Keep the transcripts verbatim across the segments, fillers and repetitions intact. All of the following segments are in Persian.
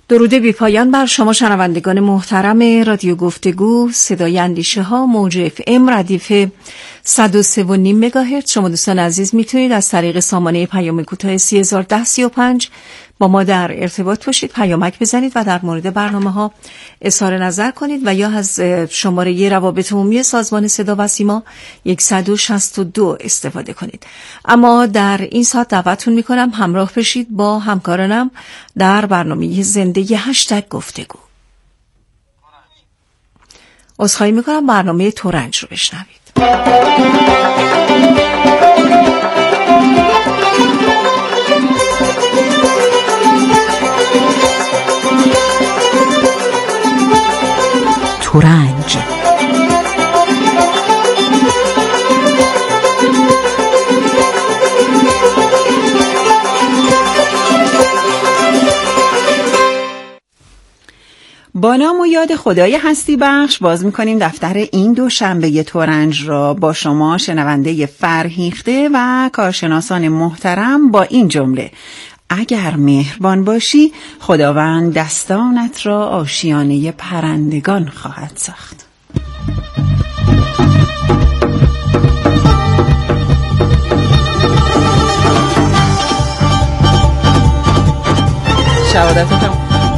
درود بی پایان بر شما شنوندگان محترم رادیو گفتگو صدای اندیشه ها موج اف ام ردیف صد و سه و نیم مگاهرتز. شما دوستان عزیز میتونید از طریق سامانه پیام کوتاه سه هزار و ده سی و پنج با ما در ارتباط باشید، پیامک بزنید و در مورد برنامه ها اظهار نظر کنید و یا از شماره روابط عمومی سازمان صدا و سیما صد و شصت و دو استفاده کنید. اما در این ساعت دعوتتون میکنم همراه بشید با همکارانم در برنامه زنده هشتگ گفتگو. عذرخواهی میکنم، برنامه ترنج رو بشنوید. ترنج با نام و یاد خدای هستی بخش باز می‌کنیم دفتر این دو شنبه ترنج را با شما شنونده فرهیخته و کارشناسان محترم با این جمله: اگر مهربان باشی خداوند دستانت را آشیانه پرندگان خواهد ساخت. شهادتتم.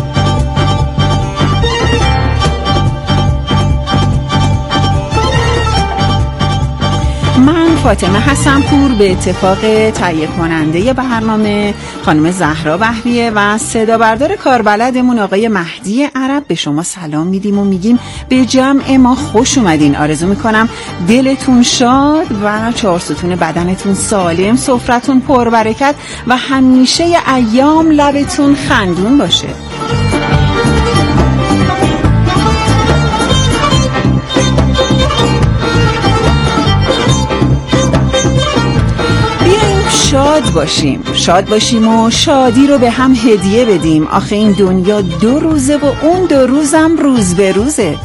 من فاطمه حسن‌پور به اتفاق تهیه کننده برنامه خانم زهرا بحریه و صدا بردار کاربلدمون آقای مهدی عرب به شما سلام میدیم و میگیم به جمع ما خوش اومدین. آرزو میکنم دلتون شاد و چهار ستون بدنتون سالم، سفرتون پربرکت و همیشه ایام لبتون خندون باشه. شاد باشیم شاد باشیم و شادی رو به هم هدیه بدیم. آخه این دنیا دو روزه و اون دو روزم روز به روزه.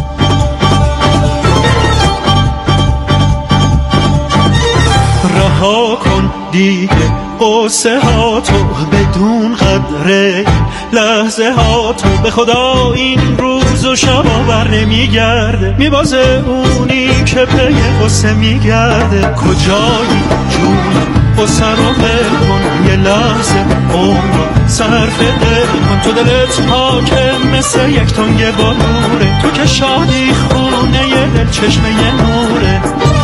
رها کن دیگه قصه ها تو بدون قدره لحظه ها تو، به خدا این روز و شب بر نمیگرده، میبازه اونی که پی قصه میگرده. کجایی جون قصه رو بل کن، یه لحظه عمر صرف دل کن. تو دلت پاکه مثل یک تنگ بلوره، تو که شادی خونه یه دل چشمه یه نوره.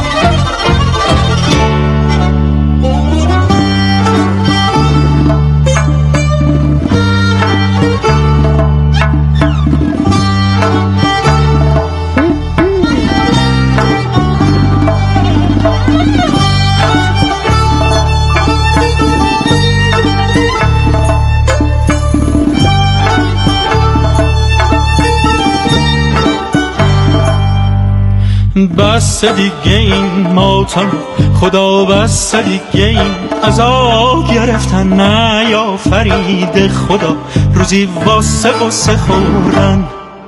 بس دیگه این ماتم خدا، بس دیگه این عذاب گرفتن نیافرید خدا، روزی واسه قصه خوردن.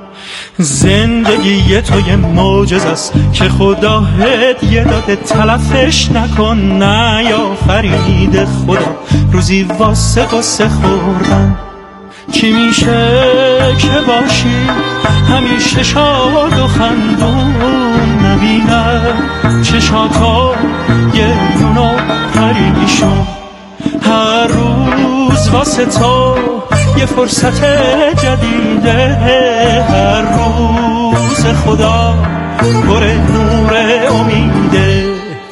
زندگی تو یه معجزه است که خدا هدیه داده، تلفش نکن نیافرید خدا، روزی واسه قصه خوردن. چی میشه که باشی همیشه شاد و خندون، نبینم چشاتا یه یونو پریشون. هر روز واسه تو یه فرصت جدیده، هر روز خدا پر نور امیده.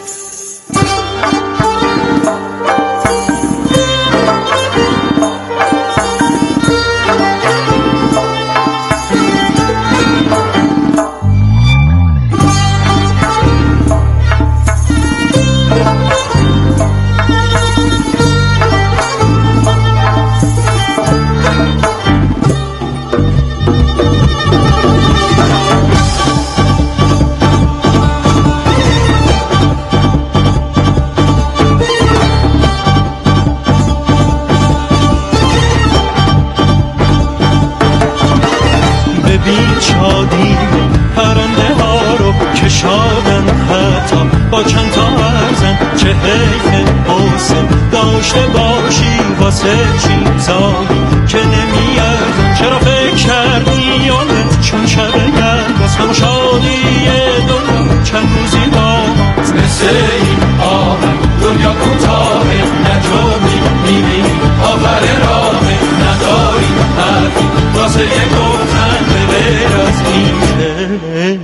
شادی پرنده ها رو که شادن، حتی با چند تا ارزن. چه حیف حسن داشته باشی واسه چیزایی که نمیارزن. چرا فکر کردی یادت چون شب گرد از غم و شادی دنیا چند روزی باز مثل این آهنگ دنیا کوتاهه نجومی میبینی آخر راهه نداری حرفی واسه یک گفتن به غیر از این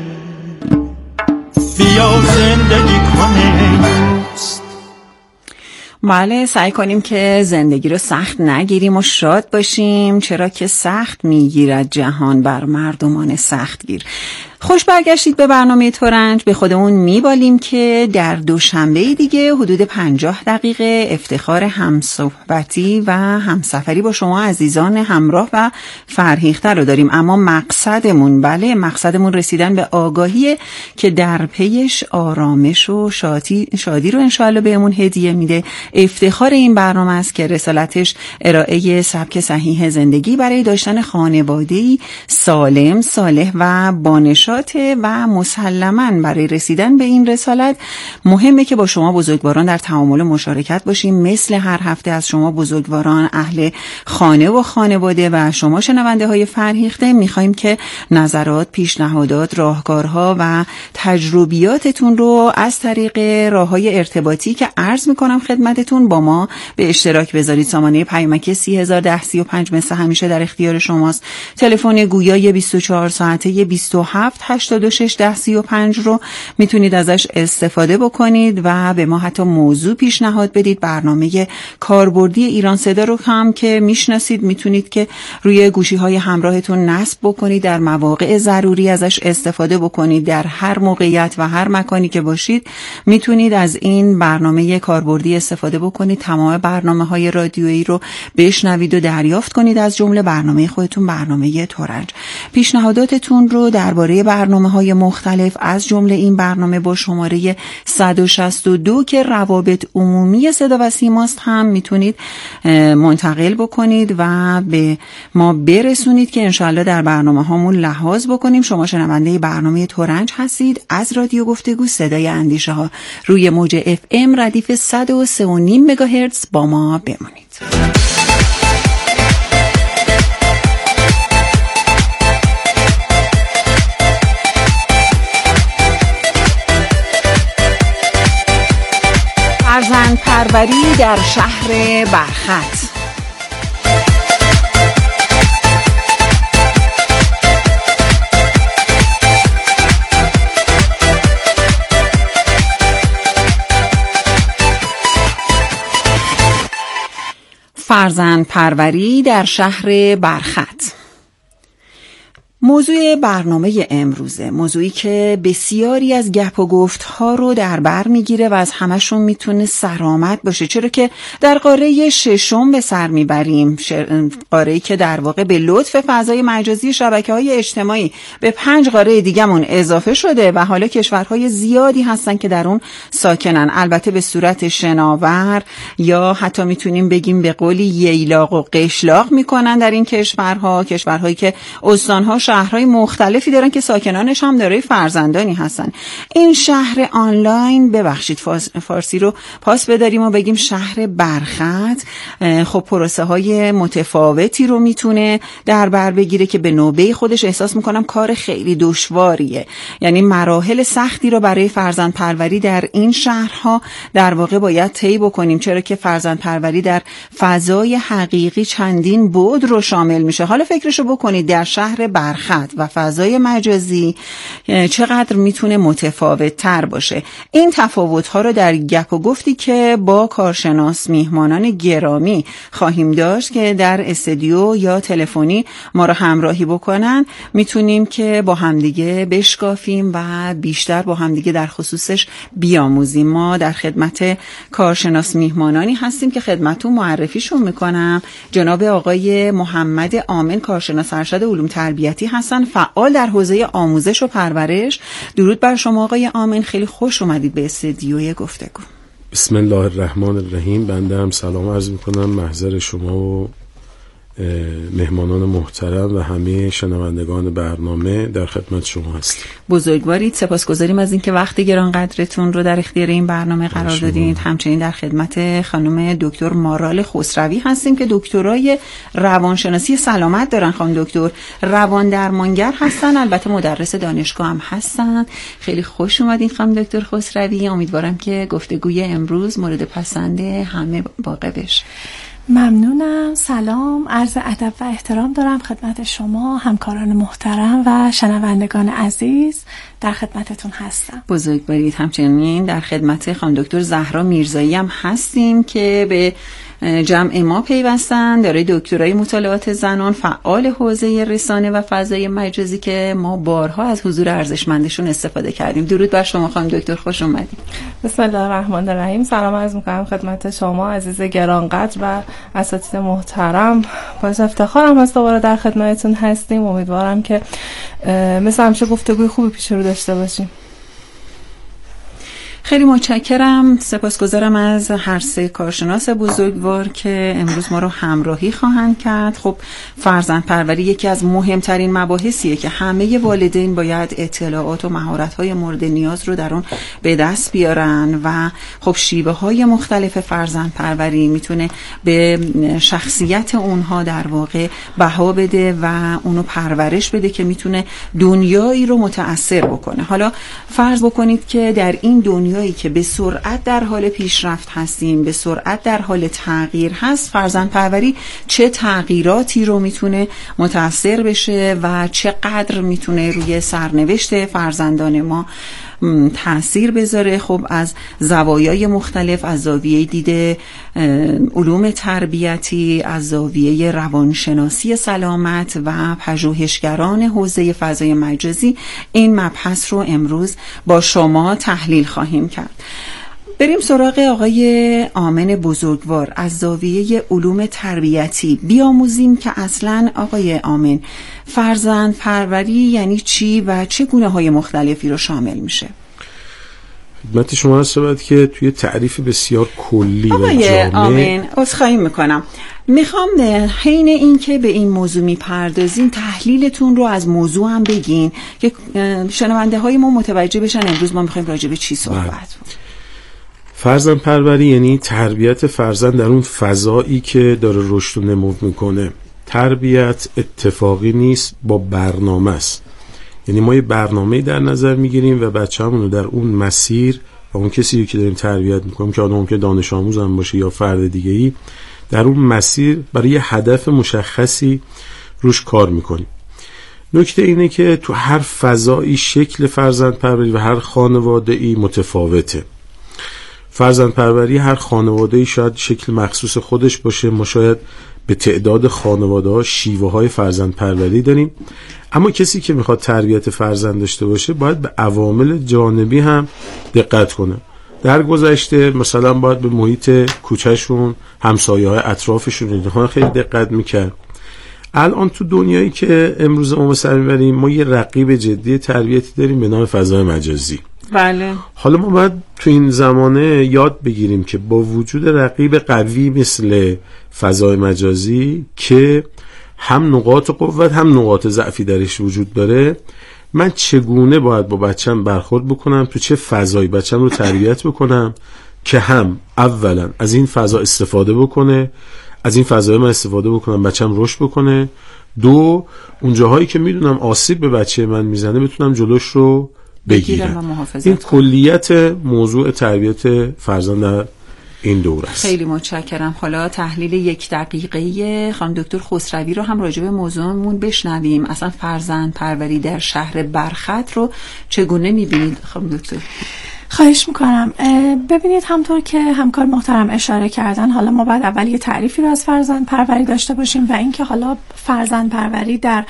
بیا زندگی کنه. بله، سعی کنیم که زندگی رو سخت نگیریم و شاد باشیم، چرا که سخت میگیرد جهان بر مردمان سخت گیر. خوش برگشتید به برنامه ترنج. به خودمون میبالیم که در دوشنبه دیگه حدود پنجاه دقیقه افتخار همصحبتی و همسفری با شما عزیزان همراه و فرهیخته رو داریم، اما مقصدمون بله مقصدمون رسیدن به آگاهی که در پیش آرامش و شادی, شادی رو انشاءالله بهمون هدیه میده. افتخار این برنامه است که رسالتش ارائه سبک صحیح زندگی برای داشتن خانواده‌ای سالم، صالح و بانشاد و مسلماً برای رسیدن به این رسالت مهمه که با شما بزرگواران در تعامل مشارکت باشیم. مثل هر هفته از شما بزرگواران، اهل خانه و خانواده و شما شنونده های فرهیخته میخوایم که نظرات، پیشنهادات، راهکارها و تجربیاتتون رو از طریق راههای ارتباطی که عرض میکنم خدمتتون با ما به اشتراک بذارید. سامانه پیامک سی هزار و ده سی و پنج مثل همیشه در اختیار شماست. تلفن گویای بیست و چهار ساعته بیست و هفت هشتاد و شش ده سی و پنج رو میتونید ازش استفاده بکنید و به ما حتی موضوع پیشنهاد بدید. برنامه کاربردی ایران صدا رو هم که میشناسید میتونید که روی گوشی های همراهتون نصب بکنید، در مواقع ضروری ازش استفاده بکنید. در هر موقعیت و هر مکانی که باشید میتونید از این برنامه کاربردی استفاده بکنید. تمام برنامه های رادیویی رو بشنوید و دریافت کنید، از جمله برنامه خودتون، برنامه ترنج. پیشنهاداتتون رو درباره برنامه‌های مختلف از جمله این برنامه با شماره صد و شصت و دو که روابط عمومی صدا و سیماست هم میتونید منتقل بکنید و به ما برسونید که انشالله در برنامه هامون لحاظ بکنیم. شما شنونده برنامه ترنج هستید از رادیو گفتگو صدای اندیشه ها روی موج اف ام ردیف صد و سه و نیم مگاهرتز با ما بمانید. فرزند پروری در شهر برخط. فرزند پروری در شهر برخط موضوع برنامه امروزه، موضوعی که بسیاری از گپ و گفت ها رو در بر میگیره و از همشون میتونه سرآمد باشه، چرا که در قاره ششم به سر میبریم، قاره‌ای که در واقع به لطف فضای مجازی شبکه های اجتماعی به پنج قاره دیگه‌مون اضافه شده و حالا کشورهای زیادی هستن که در اون ساکنن، البته به صورت شناور یا حتی میتونیم بگیم به قولی ییلاق و قشلاق میکنن در این کشورها، کشورهایی که استانها شهرهای مختلفی دارن که ساکنانش هم دارای فرزندانی هستن. این شهر آنلاین، ببخشید فارسی رو پاس بداریم و بگیم شهر برخط، خب پروسه های متفاوتی رو میتونه در بر بگیره که به نوبه خودش احساس میکنم کار خیلی دشواریه. یعنی مراحل سختی رو برای فرزند پروری در این شهرها در واقع باید طی بکنیم، چرا که فرزند پروری در فضای حقیقی چندین بعد رو شامل میشه. حالا فکرشو بکنید در شهر برخط و فضای مجازی چقدر میتونه متفاوت تر باشه. این تفاوت ها رو در گپ و گفتی که با کارشناس میهمانان گرامی خواهیم داشت که در استودیو یا تلفنی ما رو همراهی بکنن میتونیم که با همدیگه بشکافیم و بیشتر با همدیگه در خصوصش بیاموزیم. ما در خدمت کارشناس میهمانانی هستیم که خدمتتون معرفیشون میکنم. جناب آقای محمد آمن، کارشناس ارشد علوم تربیتی هستن، فعال در حوزه آموزش و پرورش. درود بر شما آقای آمن، خیلی خوش اومدید به استودیوی گفتگو. بسم الله الرحمن الرحیم. بنده هم سلام عرض میکنم محضر شما و مهمانان محترم و همه شنوندگان برنامه در خدمت شما هستیم. بزرگوارید، سپاسگزاریم از اینکه وقت گرانقدرتون رو در اختیار این برنامه قرار دادید. همچنین در خدمت خانم دکتر مارال خسروی هستیم که دکترای روانشناسی سلامت دارن. خانم دکتر روان درمانگر هستن، البته مدرس دانشگاه هم هستن. خیلی خوش اومدین خانم دکتر خسروی. امیدوارم که گفتگوی امروز مورد پسند همه واقع بشه. ممنونم. سلام، عرض ادب و احترام دارم خدمت شما، همکاران محترم و شنوندگان عزیز. در خدمتتون هستم. بزرگوارید. همچنین در خدمت خانم دکتر زهرا میرزایی هم هستیم که به جمع ما پیوستن، دارای دکترای مطالعات زنان، فعال حوزه رسانه و فضای مجازی که ما بارها از حضور ارزشمندشون استفاده کردیم. درود بر شما خانم دکتر، خوش اومدید. بسم الله الرحمن الرحیم. سلام عرض می‌کنم خدمت شما عزیز گرانقدر و اساتید محترم. باعث افتخارم هست دوباره در خدمتتون هستیم. امیدوارم که مثل همیشه گفتگوی خوبی پیش رو داشته باشیم. خیلی متشکرم، سپاسگزارم از هر سه کارشناس بزرگوار که امروز ما رو همراهی خواهند کرد. خب فرزند پروری یکی از مهمترین مباحثیه که همه والدین باید اطلاعات و مهارت‌های مورد نیاز رو در اون به دست بیارن و خب شیوه های مختلف فرزند پروری میتونه به شخصیت اونها در واقع بها بده و اونو پرورش بده که میتونه دنیایی رو متأثر بکنه. حالا فرض بکنید که در این دنیا دنیایی که به سرعت در حال پیشرفت هستیم، به سرعت در حال تغییر هست، فرزندپروری چه تغییراتی رو میتونه متأثر بشه و چقدر میتونه روی سرنوشت فرزندان ما تأثیر بذاره. خب از زوایای مختلف، از زاویه دید علوم تربیتی، از زاویه روانشناسی سلامت و پژوهشگران حوزه فضای مجازی این مبحث رو امروز با شما تحلیل خواهیم کرد. بریم سراغ آقای آمن بزرگوار. از زاویه علوم تربیتی بیاموزیم که اصلاً آقای آمن فرزند پروری یعنی چی و چه گونه های مختلفی رو شامل میشه؟ خدمت شما هست باید که توی تعریف بسیار کلی و آقای جامع. آمن عذرخواهی میکنم، میخوام حین این که به این موضوع میپردازیم تحلیلتون رو از موضوع هم بگین که شنونده های ما متوجه بشن امروز ما میخوایم راجع به چی صحبت کنیم. فرزند پروری یعنی تربیت فرزند در اون فضایی که داره رشد و نمو میکنه. تربیت اتفاقی نیست، با برنامه است. یعنی ما یه برنامه در نظر میگیریم و بچه‌مون رو در اون مسیر و اون کسی که داریم تربیت میکنیم که آدم که دانش آموز هم باشه یا فرد دیگه‌ای، در اون مسیر برای یه هدف مشخصی روش کار میکنیم. نکته اینه که تو هر فضایی شکل فرزند پروری و هر خانواده‌ای متفاوته. فرزند پروری هر خانواده‌ای شاید شکل مخصوص خودش باشه. ما شاید به تعداد خانواده‌ها شیوه های فرزند پروری داریم، اما کسی که میخواد تربیت فرزند داشته باشه باید به عوامل جانبی هم دقت کنه. در گذشته مثلا باید به محیط کوچه‌شون، همسایه‌های اطرافشون اینها خیلی دقت میکرد. الان تو دنیایی که امروز ما به سر میبریم ما یه رقیب جدی تربیتی داریم به نام فضای مجازی. بله. حالا ما باید تو این زمانه یاد بگیریم که با وجود رقیب قوی مثل فضای مجازی که هم نقاط قوت هم نقاط ضعفی درش وجود داره، من چگونه باید با بچم برخورد بکنم، تو چه فضایی بچم رو تربیت بکنم که هم اولا از این فضا استفاده بکنه، از این فضای من استفاده بکنم بچم رشد بکنه، دو اون جاهایی که میدونم آسیب به بچه من میزنه بتونم جلوش رو بگیرم. این کلیت موضوع تربیت فرزند در این دوره است. خیلی متشکرم. حالا تحلیل یک دقیقه‌ای خانم دکتر خسروی رو هم راجع به موضوعمون بشنویم. اصلا فرزند پروری در شهر برخط رو چگونه می‌بینید خانم دکتر؟ خواهش میکنم. ببینید همطور که همکار محترم اشاره کردن، حالا ما باید اول یه تعریفی رو از فرزند پروری داشته باشیم و اینکه حالا فرزند پروری در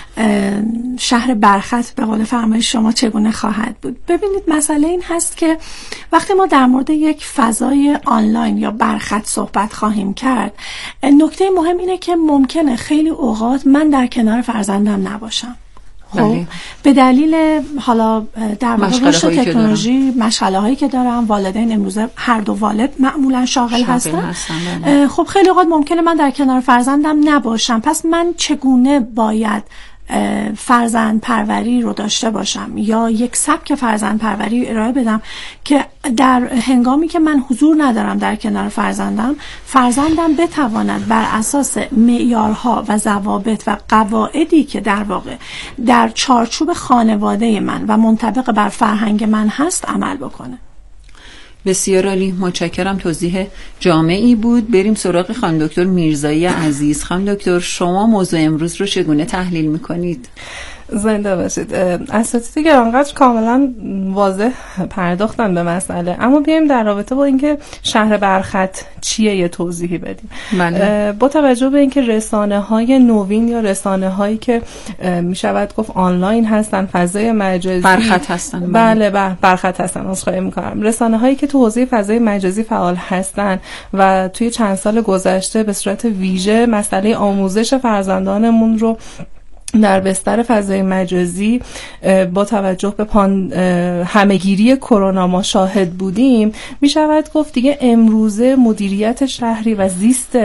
شهر برخط به قول فرمایش شما چگونه خواهد بود. ببینید مسئله این هست که وقتی ما در مورد یک فضای آنلاین یا برخط صحبت خواهیم کرد، نکته مهم اینه که ممکنه خیلی اوقات من در کنار فرزندم نباشم. بله. به دلیل حالا در واقع رشد تکنولوژی، مشغله هایی که دارم، والدین امروزه هر دو والد معمولا شاغل هستن, هستن خب خیلی اوقات ممکنه من در کنار فرزندم نباشم. پس من چگونه باید فرزند پروری رو داشته باشم یا یک سبک فرزند پروری ارائه بدم که در هنگامی که من حضور ندارم در کنار فرزندم، فرزندم بتواند بر اساس معیارها و ضوابط و قواعدی که در واقع در چارچوب خانواده من و منطبق بر فرهنگ من هست عمل بکنه. بسیار عالی، متشکرم، توضیح جامعی بود. بریم سراغ خانم دکتر میرزایی عزیز. خانم دکتر، شما موضوع امروز رو چگونه تحلیل میکنید؟ زنده باشید. اساتید گرانقدر کاملا واضح پرداختن به مسئله، اما بیایم در رابطه با اینکه شهر برخط چیه یه توضیحی بدیم. بله. با توجه به اینکه رسانه‌های نوین یا رسانه‌هایی که میشود گفت آنلاین هستن، فضای مجازی برخط هستن. بله بله برخط هستن. عذرخواهی می‌کنم. رسانه‌هایی که تو حوزه فضای مجازی فعال هستن و توی چند سال گذشته به صورت ویژه مسئله آموزش فرزندانمون رو در بستر فضای مجازی با توجه به پان همهگیری کرونا ما شاهد بودیم، می شود گفت دیگه امروزه مدیریت شهری و زیست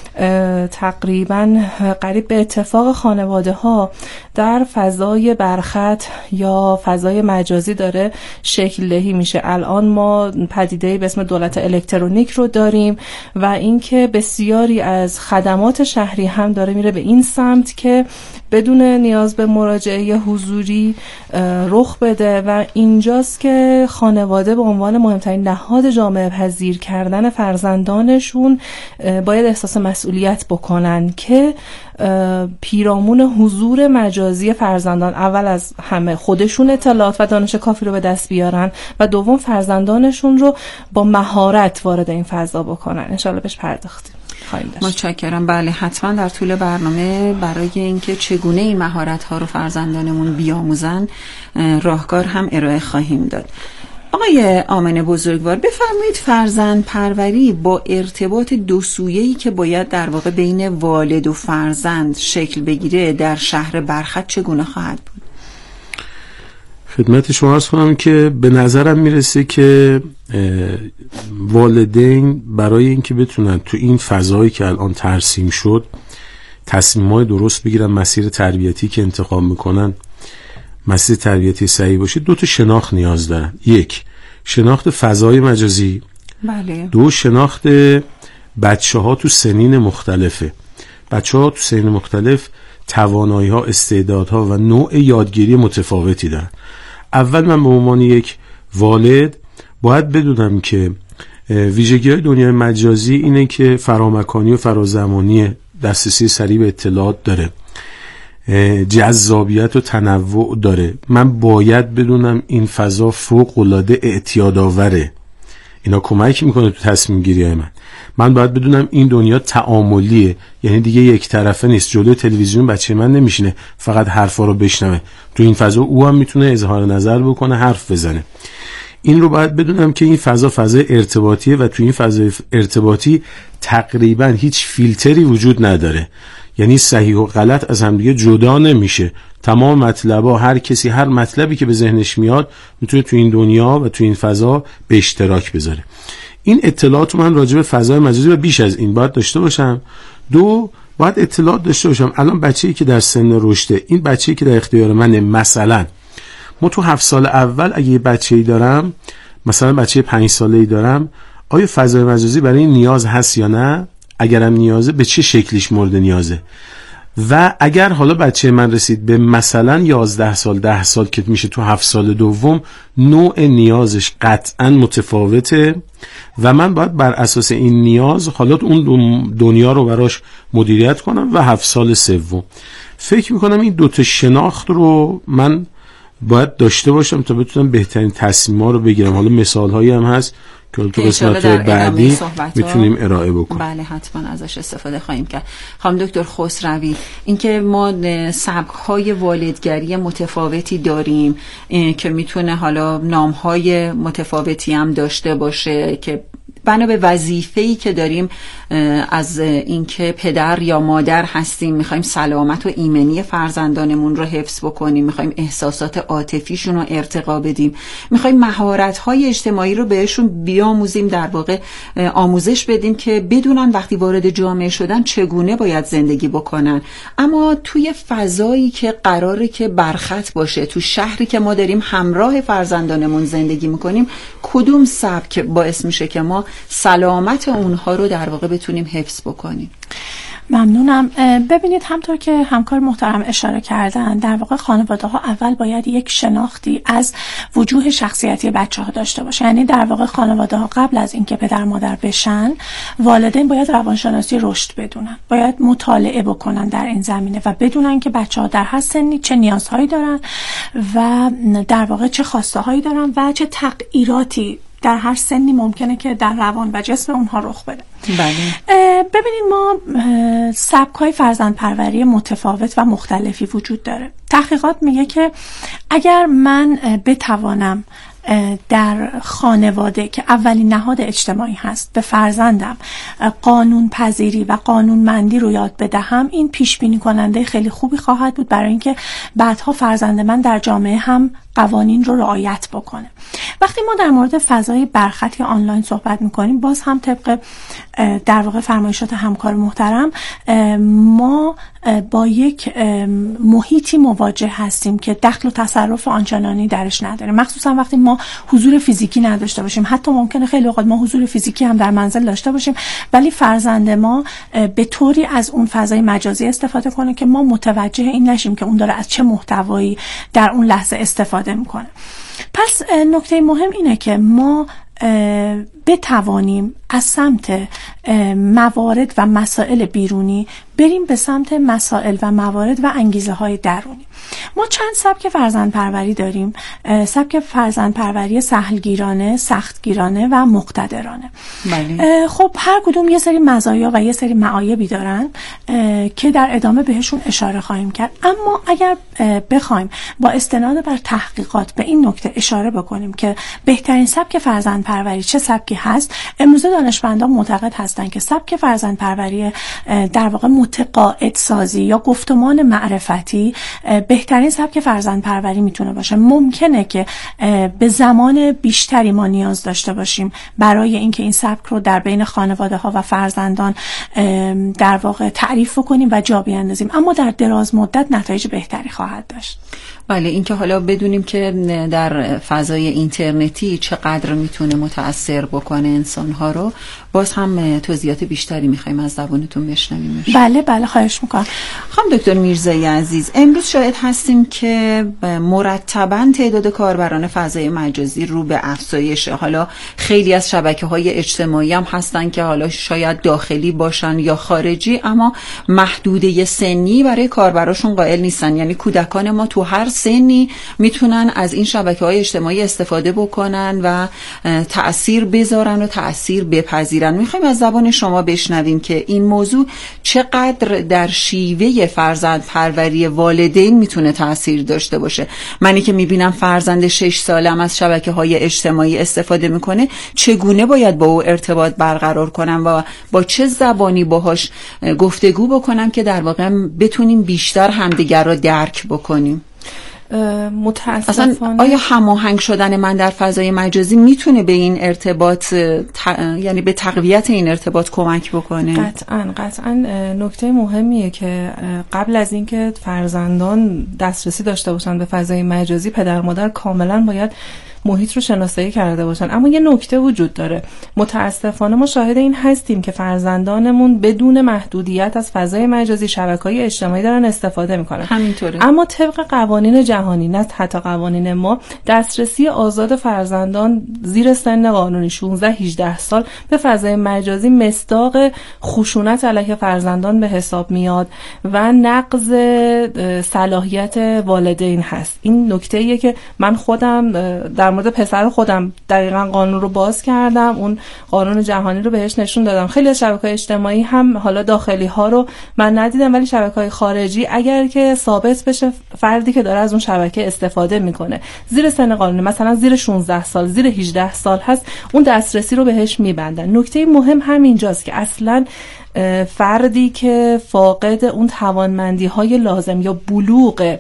تقریبا قریب به اتفاق خانواده ها در فضای برخط یا فضای مجازی داره شکل دهی میشه. الان ما پدیده‌ای به اسم دولت الکترونیک رو داریم و اینکه بسیاری از خدمات شهری هم داره میره به این سمت که بدون نیاز به مراجعه حضوری رخ بده و اینجاست که خانواده به عنوان مهمترین نهاد جامعه پذیر کردن فرزندانشون باید احساس مسئولیت بکنن که پیرامون حضور مجازی فرزندان اول از همه خودشون اطلاعات و دانش کافی رو به دست بیارن و دوم فرزندانشون رو با مهارت وارد این فضا بکنن. انشالله بهش پرداختیم. متشکرم. بله، حتما در طول برنامه برای اینکه چگونه این مهارت‌ها رو فرزندانمون بیاموزن راهکار هم ارائه خواهیم داد. آقای آمن بزرگوار، بفرمایید فرزند پروری با ارتباط دو سویه‌ای که باید در واقع بین والد و فرزند شکل بگیره در شهر برخط چگونه خواهد بود؟ خدمت شما عرض کنم که به نظرم میرسه که والدین برای اینکه بتونن تو این فضایی که الان ترسیم شد تصمیمات درست بگیرن، مسیر تربیتی که انتخاب میکنن مسیر تربیتی صحیح باشه، دو تا شناخت نیاز دارن. یک، شناخت فضای مجازی. بله. دو، شناخت بچه ها تو سنین مختلفه. بچه ها تو سنین مختلف توانایی ها، استعدادها و نوع یادگیری متفاوتی دارن. اول من به عنوان یک والد باید بدونم که ویژگی های دنیای مجازی اینه که فرامکانی و فرازمانی، دسترسی سریع به اطلاعات داره، جذابیت و تنوع داره. من باید بدونم این فضا فوق العاده اعتیادآوره. اینا کمک میکنه تو تصمیم گیری های من. من باید بدونم این دنیا تعاملیه، یعنی دیگه یک طرفه نیست. جلوی تلویزیون بچه من نمیشینه فقط حرفا رو بشنوه. تو این فضا او هم میتونه اظهار نظر بکنه، حرف بزنه. این رو باید بدونم که این فضا فضای ارتباطیه و تو این فضای ارتباطی تقریبا هیچ فیلتری وجود نداره، یعنی صحیح و غلط از همدیگه جدا نمیشه. تمام مطلبا، هر کسی هر مطلبی که به ذهنش میاد میتونه تو این دنیا و تو این فضا به اشتراک بذاره. این اطلاعات من راجع به فضای مجازی و بیش از این باید داشته باشم. دو، باید اطلاعات داشته باشم الان بچه‌ای که در سن رشده، این بچه‌ای که در اختیار منه، مثلا ما تو هفت سال اول اگه یه بچه‌ای دارم، مثلا بچه پنج ساله‌ای دارم، آیا فضای مجازی برای این نیاز هست یا نه؟ اگرم نیازه به چه شکلیش مورد نیازه؟ و اگر حالا بچه من رسید به مثلا یازده سال، ده سال که میشه تو هفت سال دوم، نوع نیازش قطعا متفاوته و من باید بر اساس این نیاز حالا اون دنیا رو براش مدیریت کنم. و هفت سال سوم فکر میکنم این دوتا شناخت رو من باید داشته باشم تا بتونم بهترین تصمیم‌ها رو بگیرم. حالا مثال‌هایی هم هست که تو قسمت بعدی میتونیم ارائه بکنیم. بله، حتما ازش استفاده خواهیم کرد. خانم دکتر خسروی، اینکه ما سبک‌های والدگری متفاوتی داریم که میتونه حالا نام‌های متفاوتی هم داشته باشه که بنا به وظیفه‌ای که داریم از اینکه پدر یا مادر هستیم، میخوایم سلامت و ایمنی فرزندانمون رو حفظ بکنیم، میخوایم احساسات عاطفیشون رو ارتقا بدیم، میخوایم مهارت‌های اجتماعی رو بهشون بیاموزیم، در واقع آموزش بدیم که بدونن وقتی وارد جامعه شدن چگونه باید زندگی بکنن. اما توی فضایی که قراره که برخط باشه، تو شهری که ما داریم همراه فرزندانمون زندگی میکنیم، کدوم سبک باعث میشه که ما سلامت اونها رو در واقع بتونیم حفظ بکنیم؟ ممنونم. ببینید همطور که همکار محترم اشاره کردن، در واقع خانواده ها اول باید یک شناختی از وجوه شخصیتی بچه ها داشته باشه. یعنی در واقع خانواده ها قبل از اینکه پدر مادر بشن، والدین باید روانشناسی رشد بدونن، باید مطالعه بکنن در این زمینه و بدونن که بچه ها در هر سنی چه نیازهایی دارن و در واقع چه خواسته هایی دارن و چه تغییراتی در هر سنی ممکنه که در روان و جسم اونها رخ بده. بله. ببینید ما سبک‌های فرزندپروری متفاوت و مختلفی وجود داره. تحقیقات میگه که اگر من بتوانم در خانواده که اولین نهاد اجتماعی هست به فرزندم قانون پذیری و قانونمندی رو یاد بدهم، این پیش بینی کننده خیلی خوبی خواهد بود برای اینکه بعدها فرزند من در جامعه هم قوانین رو رعایت بکنه. وقتی ما در مورد فضای برخط یا آنلاین صحبت میکنیم، باز هم طبق در واقع فرمایشات همکار محترم، ما با یک محیطی مواجه هستیم که دخل و تصرف آنچنانی درش نداریم، مخصوصا وقتی ما حضور فیزیکی نداشته باشیم. حتی ممکنه خیلی اوقات ما حضور فیزیکی هم در منزل داشته باشیم ولی فرزند ما به طوری از اون فضای مجازی استفاده کنه که ما متوجه این نشیم که اون داره از چه محتوایی در اون لحظه استفاده میکنه. پس نکته مهم اینه که ما بتوانیم از سمت موارد و مسائل بیرونی بریم به سمت مسائل و موارد و انگیزه های درونی. ما چند سبک فرزندپروری داریم: سبک فرزندپروری سهلگیرانه، سختگیرانه و مقتدرانه. بله. خب هر کدوم یه سری مزایا و یه سری معایبی دارن که در ادامه بهشون اشاره خواهیم کرد. اما اگر بخوایم با استناد بر تحقیقات به این نکته اشاره بکنیم که بهترین سبک فرزندپروری چه سبکی هست، امروزه دانشمندان معتقد هستند که سبک فرزندپروری در واقع متقاعد سازی یا گفتمان معرفتی بهترین سبک فرزندپروری میتونه باشه. ممکنه که به زمان بیشتری ما نیاز داشته باشیم برای اینکه این سبک رو در بین خانواده ها و فرزندان در واقع تعریف کنیم و جا بیاندازیم، اما در دراز مدت نتایج بهتری خواهد داشت. بله، اینکه حالا بدونیم که در فضای اینترنتی چقدر میتونه متأثر بکنه انسان‌ها رو، باز هم توضیحات بیشتری میخوایم از زبانتون بشنویم. بله بله خواهش میکنم. خانم دکتر میرزایی عزیز، امروز شاهد هستیم که مرتباً تعداد کاربران فضای مجازی رو به افزایشه. حالا خیلی از شبکه‌های اجتماعی هم هستن که حالا شاید داخلی باشن یا خارجی، اما محدوده سنی برای کاربراشون قائل نیستن. یعنی کودکان ما تو هر سنی میتونن از این شبکه‌های اجتماعی استفاده بکنن و تأثیر بذارن و تأثیر بپذیرن. میخوایم از زبان شما بشنویم که این موضوع چقدر در شیوه فرزند پروری والدین میتونه تأثیر داشته باشه. منی که میبینم فرزند شش سالم از شبکه‌های اجتماعی استفاده میکنه، چگونه باید با او ارتباط برقرار کنم و با چه زبانی باهاش گفتگو بکنم که در واقع بتونیم بیشتر همدیگر رو درک بکنیم؟ متاسفانه اصلا آیا هماهنگ شدن من در فضای مجازی میتونه به این ارتباط ت... یعنی به تقویت این ارتباط کمک بکنه؟ قطعاً قطعاً نکته مهمیه که قبل از اینکه فرزندان دسترسی داشته باشن به فضای مجازی، پدر مادر کاملاً باید محیط رو شناسایی کرده باشن. اما یه نکته وجود داره، متاسفانه ما شاهد این هستیم که فرزندانمون بدون محدودیت از فضای مجازی، شبکه‌های اجتماعی دارن استفاده میکنن. همینطوره. اما طبق قوانین جهانی، نه حتی قوانین ما، دسترسی آزاد فرزندان زیر سن قانونی شانزده هجده سال به فضای مجازی مصداق خشونت علیه فرزندان به حساب میاد و نقض صلاحیت والدین هست. این نکته‌ایه که من خودم در در مورد پسر خودم دقیقاً قانون رو باز کردم، اون قانون جهانی رو بهش نشون دادم. خیلی از شبکه‌های اجتماعی هم حالا داخلی ها رو من ندیدم، ولی شبکه‌های خارجی اگر که ثابت بشه فردی که داره از اون شبکه استفاده میکنه زیر سن قانونی، مثلا زیر شانزده سال، زیر هجده سال هست، اون دسترسی رو بهش میبندن. نکته مهم همینجاست که اصلا فردی که فاقد اون توانمندی‌های لازم یا بلوغ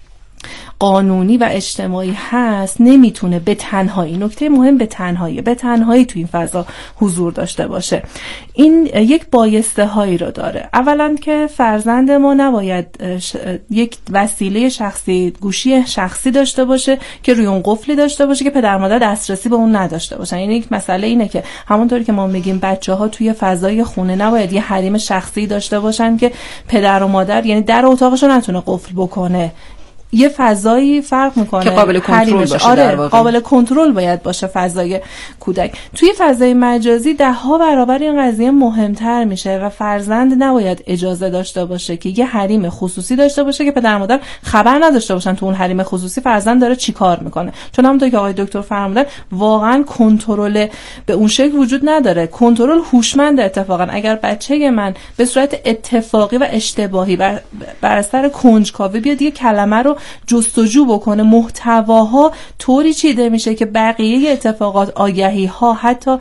قانونی و اجتماعی هست نمیتونه به تنهایی، نکته مهم به تنهایی به تنهایی تو این فضا حضور داشته باشه. این یک بایسته هایی رو داره. اولا که فرزند ما نباید یک وسیله شخصی، گوشی شخصی داشته باشه که روی اون قفلی داشته باشه که پدر مادر دسترسی به اون نداشته باشن. یعنی یک مسئله اینه که همونطوری که ما میگیم بچه‌ها توی فضای خونه نباید یه حریم شخصی داشته باشن که پدر و مادر یعنی در اتاقش رو نتونه قفل بکنه. یه فضایی فرق میکنه که قابل کنترل باشه. آره، در واقع قابل کنترل باید باشه فضای کودک. توی فضای مجازی ده ها برابر این قضیه مهمتر میشه و فرزند نباید اجازه داشته باشه که یه حریم خصوصی داشته باشه که پدر مادر خبر نداشته باشن تو اون حریم خصوصی فرزند داره چی کار میکنه. چون همونطور که آقای دکتر فرمودن واقعا کنترل به اون شکل وجود نداره. کنترل هوشمند اتفاقا اگر بچه من به صورت اتفاقی و اشتباهی بر, بر اثر کنجکاوی بیاد یه کلمه رو جستجو بکنه، محتواها طوری چیده میشه که بقیه اتفاقات، آگهی ها، حتی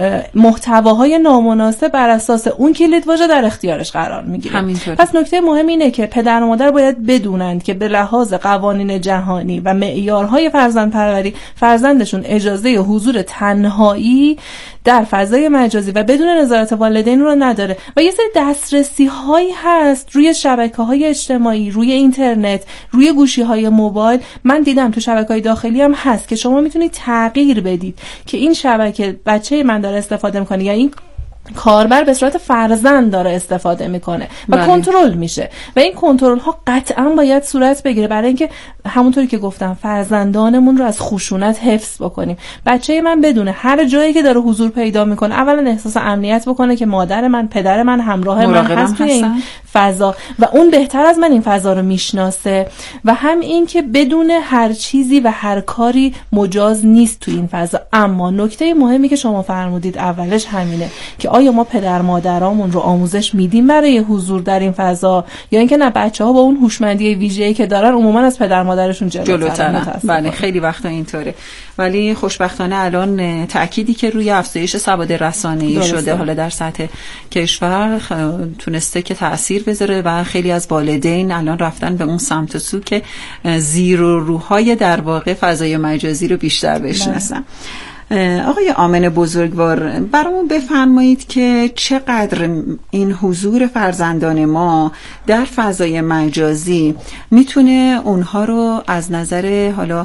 محتواهای نامناسب بر اساس اون کلید واژه در اختیارش قرار میگیره. پس نکته مهم اینه که پدر و مادر باید بدونند که به لحاظ قوانین جهانی و معیارهای فرزند پروری فرزندشون اجازه حضور تنهایی در فضای مجازی و بدون نظارت والدین رو نداره و یه سری دسترسی هایی هست روی شبکه‌های اجتماعی، روی اینترنت، روی گوشی‌های موبایل. من دیدم تو شبکه‌های داخلی هم هست که شما میتونید تغییر بدید که این شبکه بچه من داره استفاده میکنه یا این کاربر به صورت فرزند داره استفاده میکنه و بله. کنترل میشه و این کنترل ها قطعا باید صورت بگیره برای اینکه همونطوری که گفتم فرزندانمون رو از خشونت حفظ بکنیم. بچه من بدونه هر جایی که داره حضور پیدا میکنه اولا احساس امنیت بکنه که مادر من، پدر من همراه من هست توی این فضا و اون بهتر از من این فضا رو میشناسه و هم این که بدونه هر چیزی و هر کاری مجاز نیست توی این فضا. اما نکته مهمی که شما فرمودید اولش همینه که آیا ما پدر مادرامون رو آموزش میدیم برای حضور در این فضا یا اینکه نه بچه‌ها با اون هوشمندی ویژه‌ای که دارن عموما از پدر مادرشون جلوترن. بله خیلی وقتا اینطوره، ولی خوشبختانه الان تأکیدی که روی افزایش سواد رسانه‌ای شده حالا در سطح کشور تونسته که تأثیر بذاره و خیلی از والدین الان رفتن به اون سمت و سو که زیر و روهای در واقع فضای مجازی رو بیشتر بشناسن. آقای آمن بزرگوار برامون بفرمایید که چقدر این حضور فرزندان ما در فضای مجازی میتونه اونها رو از نظر حالا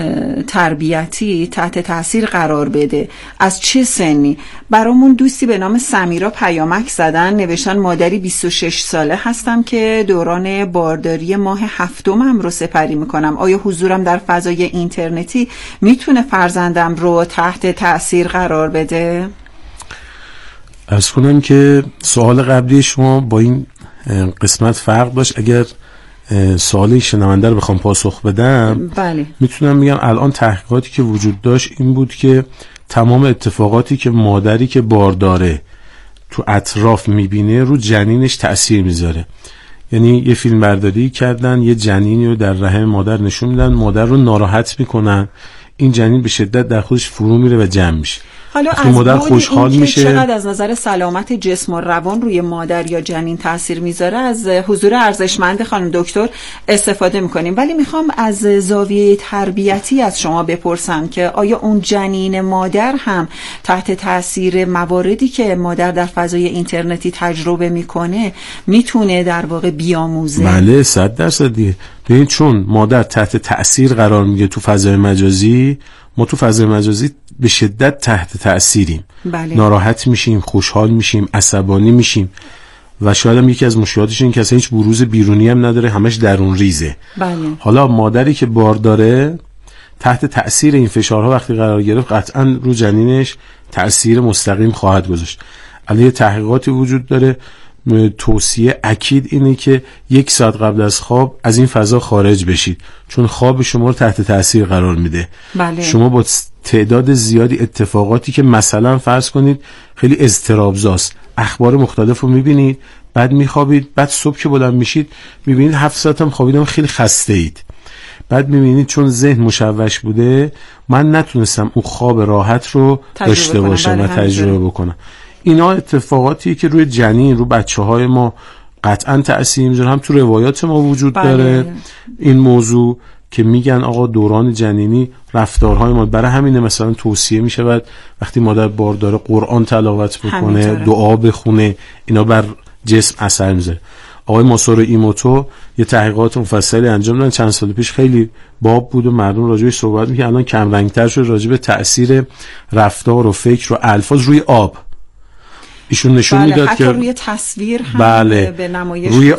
تربیتی تحت تاثیر قرار بده، از چه سنی؟ برامون دوستی به نام سمیرا پیامک زدن، نوشتن مادری بیست و شش ساله هستم که دوران بارداری ماه هفتمم رو سپری میکنم. آیا حضورم در فضای اینترنتی میتونه فرزندم رو تحت تأثیر قرار بده؟ عرض کنم که سوال قبلی شما با این قسمت فرق داشت. اگر سوال شنونده رو بخوام پاسخ بدم بله. میتونم بگم الان تحقیقاتی که وجود داشت این بود که تمام اتفاقاتی که مادری که بارداره تو اطراف میبینه رو جنینش تأثیر میذاره. یعنی یه فیلم برداری کردن، یه جنینی رو در رحم مادر نشون میدن، مادر رو ناراحت میکنن، این جنین به شدت در خودش فرو میره و جمع میشه. حالا از مادر خوشحال میشه. چقدر از نظر سلامت جسم و روان روی مادر یا جنین تاثیر میذاره از حضور ارزشمند خانم دکتر استفاده میکنیم، ولی میخوام از زاویه تربیتی از شما بپرسم که آیا اون جنین مادر هم تحت تاثیر مواردی که مادر در فضای اینترنتی تجربه میکنه میتونه در واقع بیاموزه؟ بله صد درصد دیگه. ببین چون مادر تحت تاثیر قرار میگه تو فضای مجازی، ما تو فضای مجازی به شدت تحت تأثیریم. بله. ناراحت میشیم، خوشحال میشیم، عصبانی میشیم و شاید هم یکی از مشکلاتش این که اصلا هیچ بروز بیرونی هم نداره، همش درون ریزه. بله. حالا مادری که بار داره تحت تأثیر این فشارها وقتی قرار گرفت قطعا رو جنینش تأثیر مستقیم خواهد گذاشت. الان یه تحقیقاتی وجود داره توصیه اکید اینه که یک ساعت قبل از خواب از این فضا خارج بشید، چون خواب شما رو تحت تاثیر قرار میده. بله. شما با تعداد زیادی اتفاقاتی که مثلا فرض کنید خیلی اضطرابزاست، اخبار مختلف رو میبینید، بعد میخوابید، بعد صبح که بلند میشید میبینید هفت ساعت هم خوابیدم، خیلی خسته اید. بعد میبینید چون ذهن مشوش بوده من نتونستم اون خواب راحت رو داشته باشم و تجربه بکنم. اینا اتفاقاتی که روی جنین، رو بچه های ما قطعا تأثیر میذاره. هم تو روایات ما وجود بله. داره این موضوع که میگن آقا دوران جنینی رفتارهای ما، برای همینه مثلا توصیه میشود وقتی مادر بارداره قرآن تلاوت بکنه، دعا بخونه، اینا بر جسم اثر میذاره. آقای ماسورو ایموتو یه تحقیقات مفصلی انجام دادن چند سال پیش، خیلی باب بود و مردم راجعش صحبت میکنن. الان کم رنگتر شده راجع به تأثیر رفتار و فکر و الفاظ روی آب. ایشون نشون بله، میداد حتی که روی تصویر هم بله به نمایش روی